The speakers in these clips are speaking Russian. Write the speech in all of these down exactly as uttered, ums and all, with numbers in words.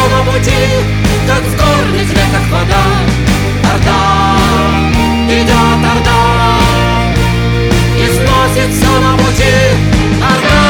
на пути, как в горных реках вода. Орда, идет орда, и сносит все на пути. Орда.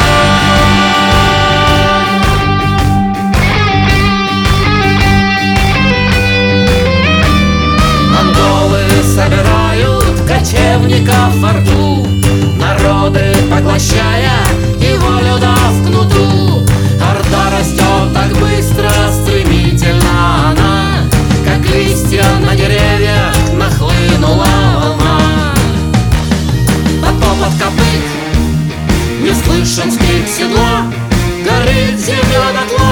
Монголы собирают кочевников в Орду, народы поглощая и волю дав кнуту. Орда растет так быстро, стремительно она, как листья на деревьях нахлынула волна. Под топот копыт не слышен скрип седла, горит земля дотла.